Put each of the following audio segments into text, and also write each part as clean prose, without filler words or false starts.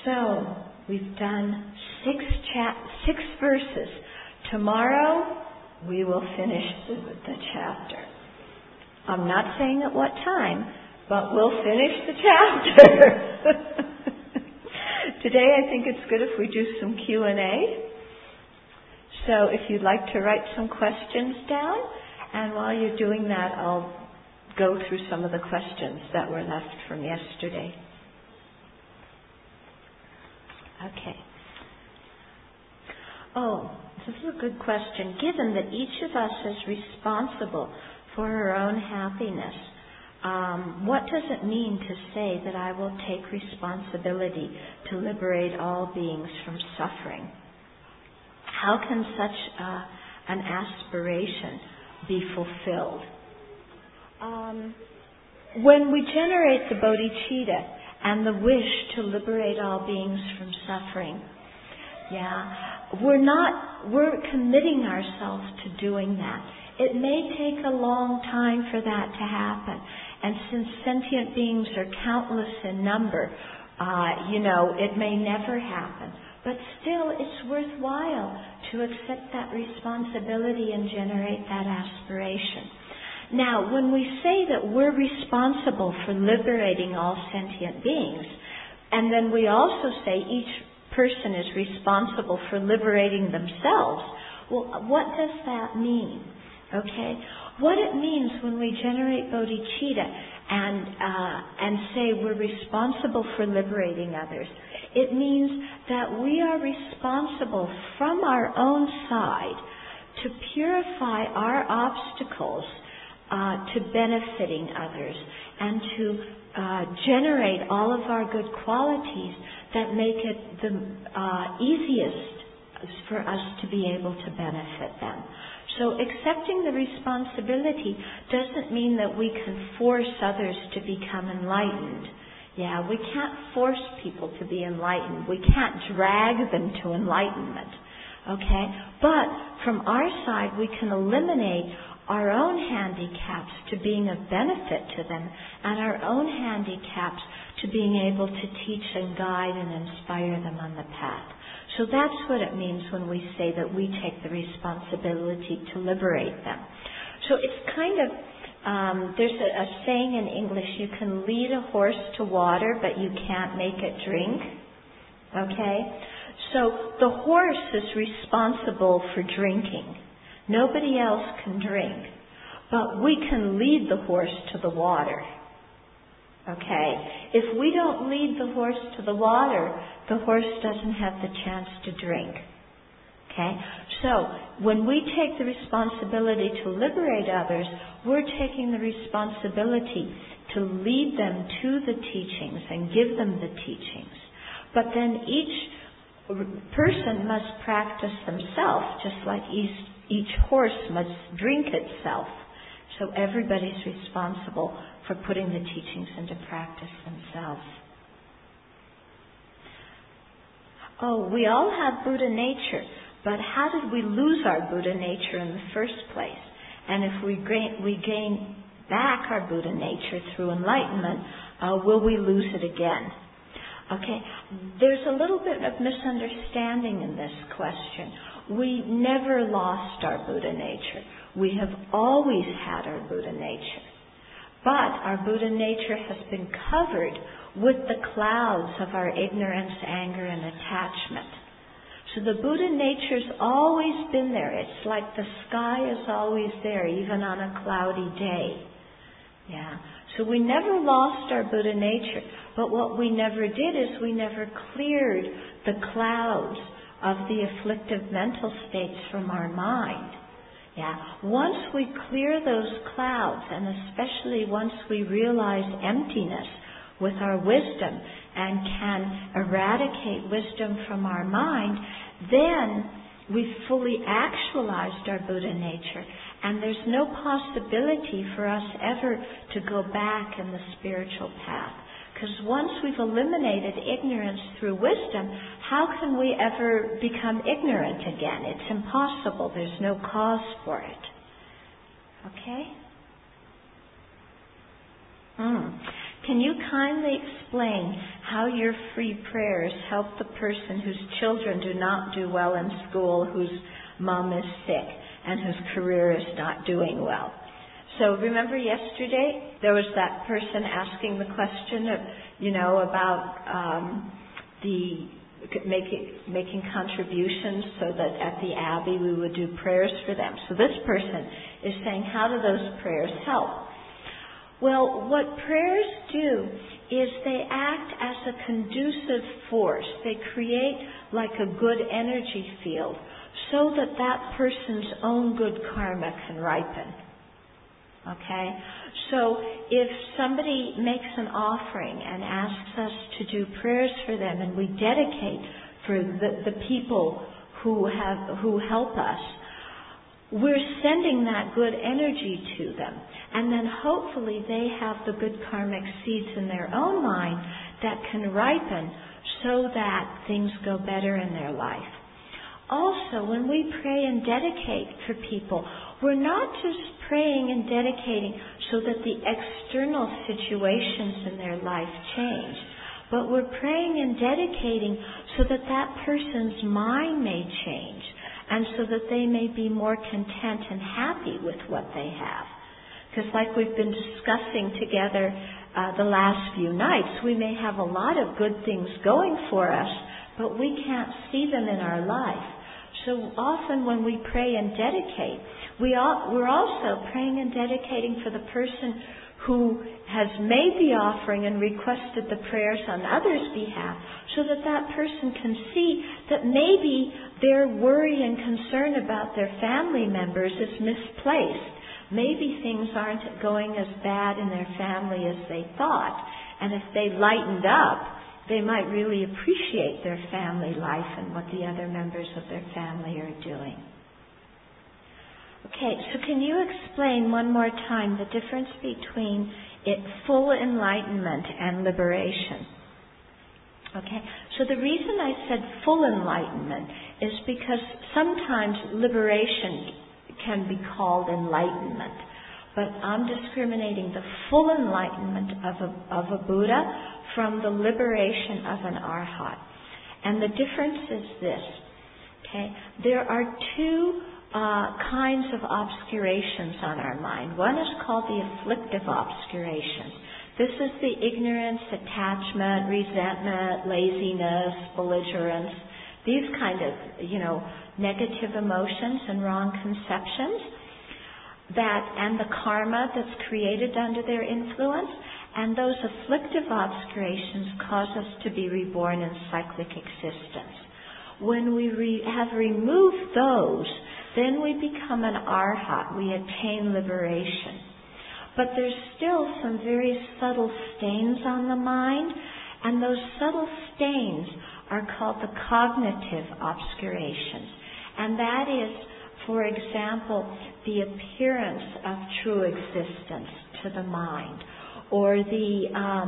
So, we've done 6 verses. Tomorrow, we will finish the chapter. I'm not saying at what time, but we'll finish the chapter. Today, I think it's good if we do some Q&A. So, if you'd like to write some questions down, and while you're doing that, I'll go through some of the questions that were left from yesterday. Okay. Oh, this is a good question. Given that each of us is responsible for her own happiness, what does it mean to say that I will take responsibility to liberate all beings from suffering? How can such an aspiration be fulfilled? When we generate the bodhicitta and the wish to liberate all beings from suffering, we're committing ourselves to doing that. It may take a long time for that to happen. And since sentient beings are countless in number, it may never happen. But still, it's worthwhile to accept that responsibility and generate that aspiration. Now, when we say that we're responsible for liberating all sentient beings, and then we also say each person is responsible for liberating themselves, well, what does that mean? Okay? What it means when we generate bodhicitta and say we're responsible for liberating others, it means that we are responsible from our own side to purify our obstacles to benefiting others and to generate all of our good qualities that make it the easiest for us to be able to benefit them. So accepting the responsibility doesn't mean that we can force others to become enlightened. We can't force people to be enlightened. We can't drag them to enlightenment. Okay? But from our side, we can eliminate our own handicaps to being of benefit to them, and our own handicaps to being able to teach and guide and inspire them on the path. So that's what it means when we say that we take the responsibility to liberate them. So it's kind of, there's a saying in English, you can lead a horse to water, but you can't make it drink. Okay? So the horse is responsible for drinking. Nobody else can drink, but we can lead the horse to the water. Okay? If we don't lead the horse to the water, the horse doesn't have the chance to drink. Okay? So, when we take the responsibility to liberate others, we're taking the responsibility to lead them to the teachings and give them the teachings. But then each person must practice themselves, just like each horse must drink itself. So everybody's responsible for putting the teachings into practice themselves. Oh, we all have Buddha nature, but how did we lose our Buddha nature in the first place? And if we gain back our Buddha nature through enlightenment, will we lose it again? Okay, there's a little bit of misunderstanding in this question. We never lost our Buddha nature. We have always had our Buddha nature. But our Buddha nature has been covered with the clouds of our ignorance, anger, and attachment. So the Buddha nature's always been there. It's like the sky is always there, even on a cloudy day. So we never lost our Buddha nature. But what we never did is we never cleared the clouds of the afflictive mental states from our mind. Once we clear those clouds, and especially once we realize emptiness with our wisdom and can eradicate wisdom from our mind, then we've fully actualized our Buddha nature, and there's no possibility for us ever to go back in the spiritual path. Because once we've eliminated ignorance through wisdom, how can we ever become ignorant again? It's impossible. There's no cause for it. Okay? Can you kindly explain how your free prayers help the person whose children do not do well in school, whose mom is sick, and whose career is not doing well? So remember yesterday, there was that person asking the question of, about making contributions so that at the Abbey we would do prayers for them. So this person is saying, how do those prayers help? Well, what prayers do is they act as a conducive force. They create like a good energy field so that that person's own good karma can ripen. Okay? So if somebody makes an offering and asks us to do prayers for them, and we dedicate for the people who help us, we're sending that good energy to them. And then hopefully they have the good karmic seeds in their own mind that can ripen so that things go better in their life. Also, when we pray and dedicate for people, we're not just praying and dedicating so that the external situations in their life change, but we're praying and dedicating so that that person's mind may change and so that they may be more content and happy with what they have. Because like we've been discussing together the last few nights, we may have a lot of good things going for us, but we can't see them in our life. So often when we pray and dedicate, we're also praying and dedicating for the person who has made the offering and requested the prayers on others' behalf, so that that person can see that maybe their worry and concern about their family members is misplaced. Maybe things aren't going as bad in their family as they thought, and if they lightened up, they might really appreciate their family life and what the other members of their family are doing. Okay, so can you explain one more time the difference between full enlightenment and liberation? Okay, so the reason I said full enlightenment is because sometimes liberation can be called enlightenment, but I'm discriminating the full enlightenment of a Buddha from the liberation of an arhat. And the difference is this. Okay, there are two kinds of obscurations on our mind. One is called the afflictive obscurations. This is the ignorance, attachment, resentment, laziness, belligerence, these kind of, negative emotions and wrong conceptions and the karma that's created under their influence. And those afflictive obscurations cause us to be reborn in cyclic existence. When we have removed those, then we become an arhat. We attain liberation. But there's still some very subtle stains on the mind, and those subtle stains are called the cognitive obscurations. And that is, for example, the appearance of true existence to the mind, or the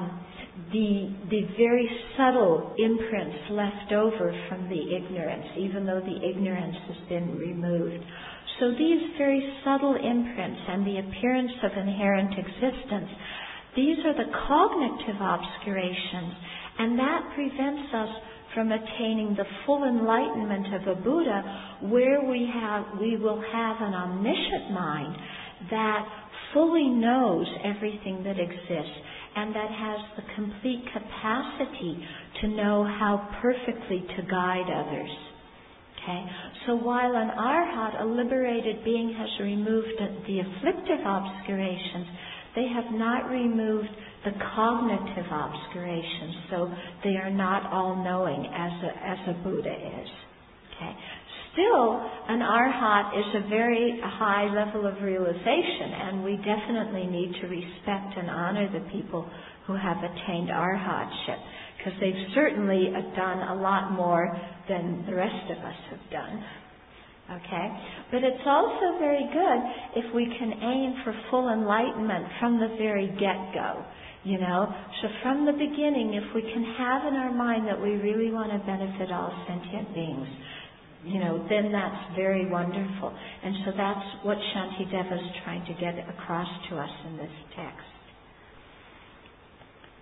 very subtle imprints left over from the ignorance, even though the ignorance has been removed. So these very subtle imprints and the appearance of inherent existence, these are the cognitive obscurations, and that prevents us from attaining the full enlightenment of a Buddha, where we will have an omniscient mind that fully knows everything that exists and that has the complete capacity to know how perfectly to guide others. Okay? So while an arhat, a liberated being, has removed the afflictive obscurations, they have not removed the cognitive obscurations, so they are not all-knowing as a Buddha is. Okay? Still, an arhat is a very high level of realization, and we definitely need to respect and honor the people who have attained arhatship, because they've certainly done a lot more than the rest of us have done. Okay? But it's also very good if we can aim for full enlightenment from the very get-go. So from the beginning, if we can have in our mind that we really want to benefit all sentient beings, then that's very wonderful. And so that's what Shantideva is trying to get across to us in this text.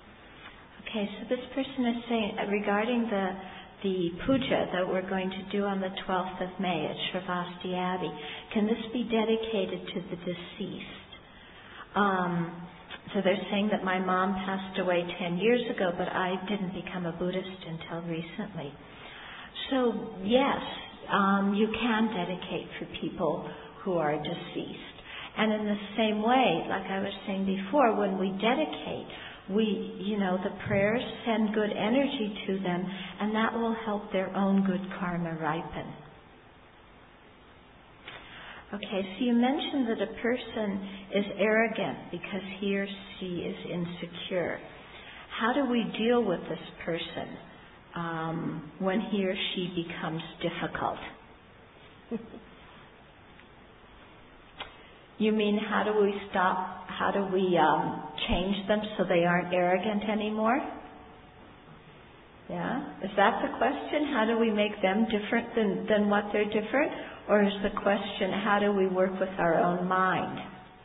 Okay, so this person is saying regarding the puja that we're going to do on the 12th of May at Shravasti Abbey, can this be dedicated to the deceased? So they're saying that my mom passed away 10 years ago, but I didn't become a Buddhist until recently. So yes, you can dedicate for people who are deceased. And in the same way, like I was saying before, when we dedicate, the prayers send good energy to them, and that will help their own good karma ripen. Okay, so you mentioned that a person is arrogant because he or she is insecure. How do we deal with this person when he or she becomes difficult? You mean how do we change them so they aren't arrogant anymore? Yeah? Is that the question? How do we make them different than what they're different? Or is the question, how do we work with our own mind?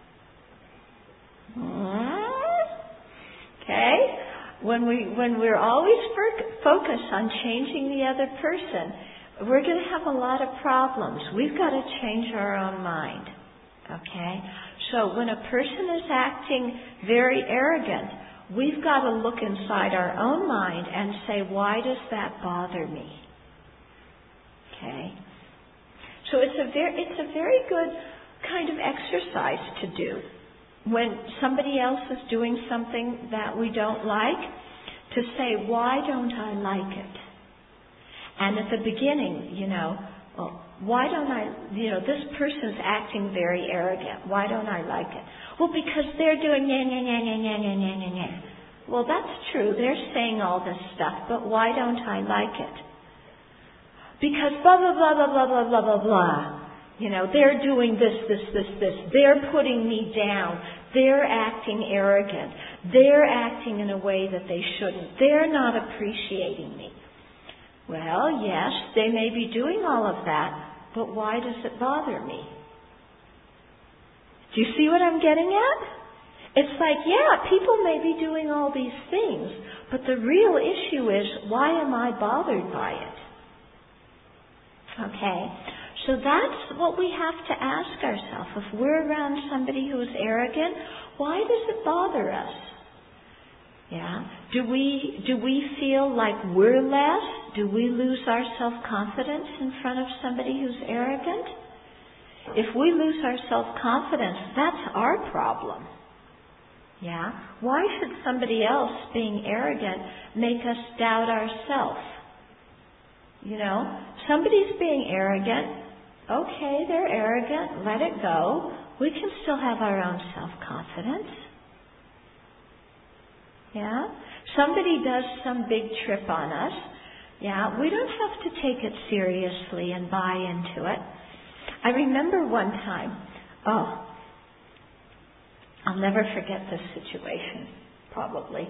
Okay? When we're always focused on changing the other person, we're going to have a lot of problems. We've got to change our own mind. Okay? So when a person is acting very arrogant, we've got to look inside our own mind and say, why does that bother me? Okay? So it's a very good kind of exercise to do. When somebody else is doing something that we don't like, to say, why don't I like it? And at the beginning, why don't I, this person's acting very arrogant. Why don't I like it? Well, because they're doing nya. Well, that's true. They're saying all this stuff, but why don't I like it? Because blah, blah, blah, blah, blah, blah, blah, blah, blah. They're doing this. They're putting me down. They're acting arrogant. They're acting in a way that they shouldn't. They're not appreciating me. Well, yes, they may be doing all of that, but why does it bother me? Do you see what I'm getting at? It's like, yeah, people may be doing all these things, but the real issue is, why am I bothered by it? Okay, so that's what we have to ask ourselves. If we're around somebody who is arrogant, why does it bother us? Yeah, do we feel like we're less? Do we lose our self-confidence in front of somebody who's arrogant? If we lose our self-confidence, that's our problem. Yeah, why should somebody else being arrogant make us doubt ourselves? Somebody's being arrogant. Okay, they're arrogant. Let it go. We can still have our own self-confidence. Yeah? Somebody does some big trip on us. Yeah? We don't have to take it seriously and buy into it. I remember one time, I'll never forget this situation, probably.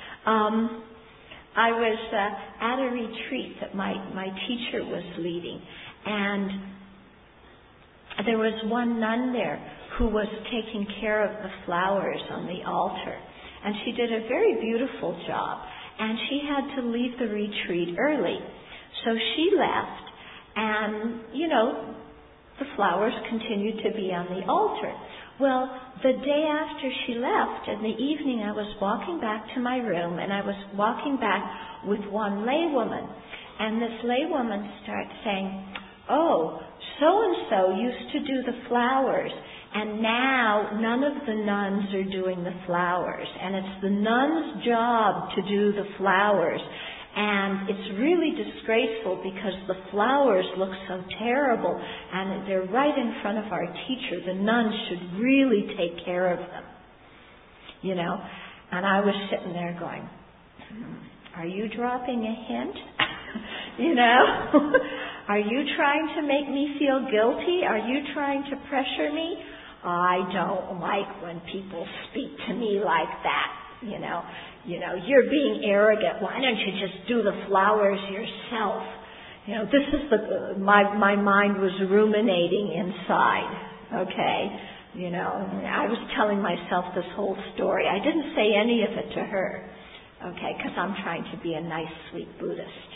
I was at a retreat that my teacher was leading, and there was one nun there who was taking care of the flowers on the altar, and she did a very beautiful job, and she had to leave the retreat early. So she left, and, the flowers continued to be on the altar. Well, the day after she left, in the evening, I was walking back to my room, and I was walking back with one laywoman. And this laywoman starts saying, oh, so-and-so used to do the flowers, and now none of the nuns are doing the flowers. And it's the nun's job to do the flowers. And it's really disgraceful because the flowers look so terrible and they're right in front of our teacher. The nuns should really take care of them. And I was sitting there going, are you dropping a hint? Are you trying to make me feel guilty? Are you trying to pressure me? I don't like when people speak to me like that, you're being arrogant. Why don't you just do the flowers yourself? This is my mind was ruminating inside. Okay. I was telling myself this whole story. I didn't say any of it to her. okay, because I'm trying to be a nice, sweet Buddhist.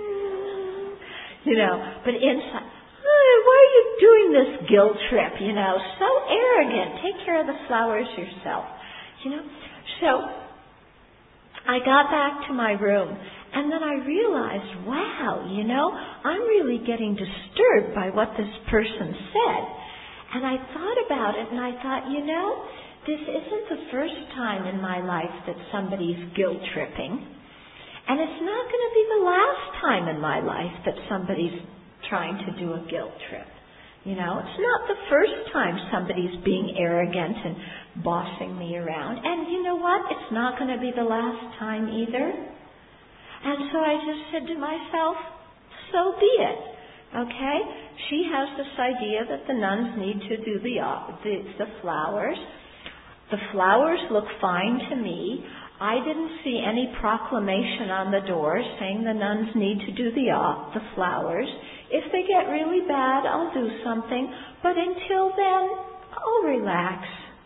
But inside, why are you doing this guilt trip, so arrogant, take care of the flowers yourself, So I got back to my room, and then I realized, wow, I'm really getting disturbed by what this person said. And I thought about it, and I thought, this isn't the first time in my life that somebody's guilt tripping. And it's not going to be the last time in my life that somebody's trying to do a guilt trip. It's not the first time somebody's being arrogant and bossing me around. And you know what? It's not going to be the last time either. And so I just said to myself, so be it. Okay? She has this idea that the nuns need to do the flowers. The flowers look fine to me. I didn't see any proclamation on the door saying the nuns need to do the flowers. If they get really bad, I'll do something. But until then, I'll relax.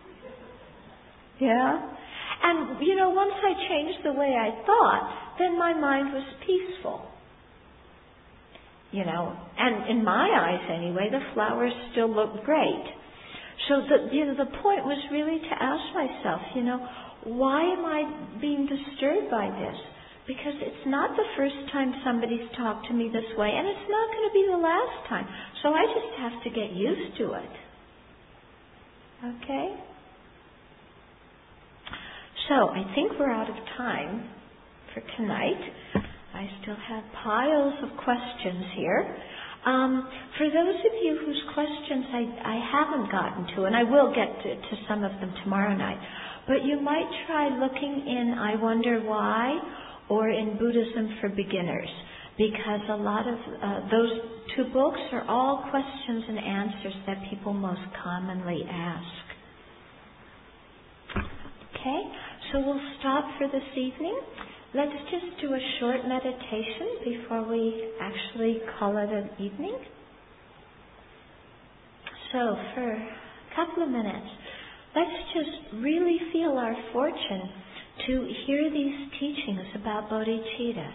Yeah? And, once I changed the way I thought, then my mind was peaceful. And in my eyes anyway, the flowers still look great. So the point was really to ask myself, why am I being disturbed by this? Because it's not the first time somebody's talked to me this way, and it's not going to be the last time. So I just have to get used to it. Okay? So I think we're out of time for tonight. I still have piles of questions here. For those of you whose questions I haven't gotten to, and I will get to some of them tomorrow night, but you might try looking in I Wonder Why or in Buddhism for Beginners, because a lot of those two books are all questions and answers that people most commonly ask. Okay, so we'll stop for this evening. Let's just do a short meditation before we actually call it an evening. So for a couple of minutes, let's just really feel our fortune to hear these teachings about bodhicitta.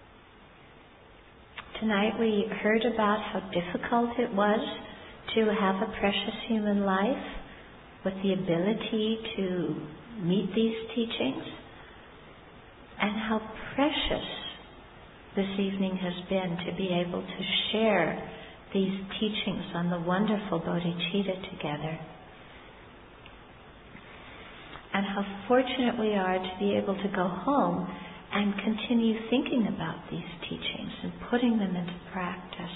Tonight we heard about how difficult it was to have a precious human life with the ability to meet these teachings, and how precious this evening has been to be able to share these teachings on the wonderful bodhicitta together. And how fortunate we are to be able to go home and continue thinking about these teachings and putting them into practice.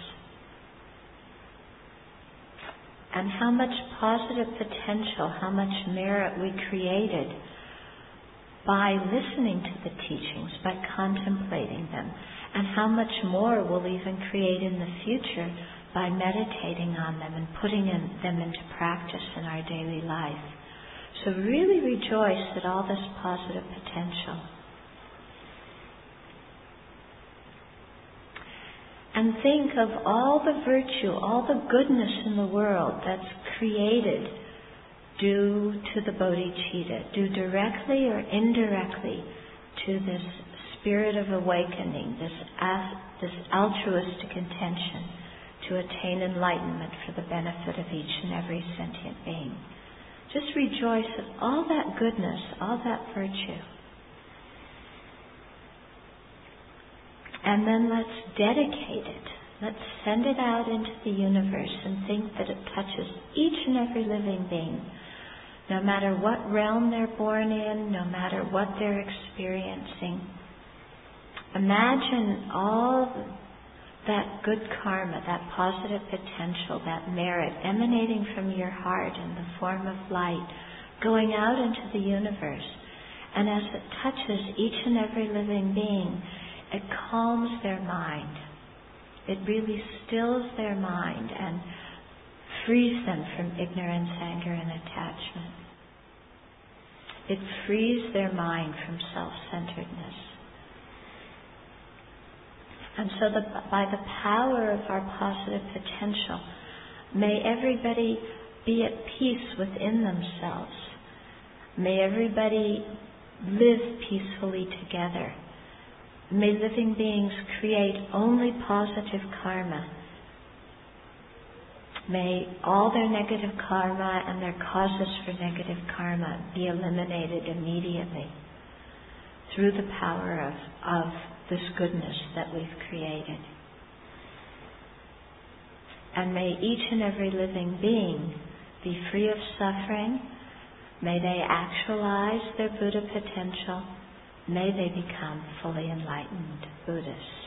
And how much positive potential, how much merit we created by listening to the teachings, by contemplating them, and how much more we'll even create in the future by meditating on them and putting them into practice in our daily life. So really rejoice at all this positive potential. And think of all the virtue, all the goodness in the world that's created due to the bodhicitta, due directly or indirectly to this spirit of awakening, this altruistic intention to attain enlightenment for the benefit of each and every sentient being. Just rejoice at all that goodness, all that virtue. And then let's dedicate it. Let's send it out into the universe and think that it touches each and every living being, no matter what realm they're born in, no matter what they're experiencing. Imagine all that good karma, that positive potential, that merit emanating from your heart in the form of light, going out into the universe. And as it touches each and every living being, it calms their mind. It really stills their mind and frees them from ignorance, anger, and attachment. It frees their mind from self-centeredness. And so by the power of our positive potential, may everybody be at peace within themselves. May everybody live peacefully together. May living beings create only positive karma. May all their negative karma and their causes for negative karma be eliminated immediately through the power of this goodness that we've created. And may each and every living being be free of suffering. May they actualize their Buddha potential. May they become fully enlightened Buddhists.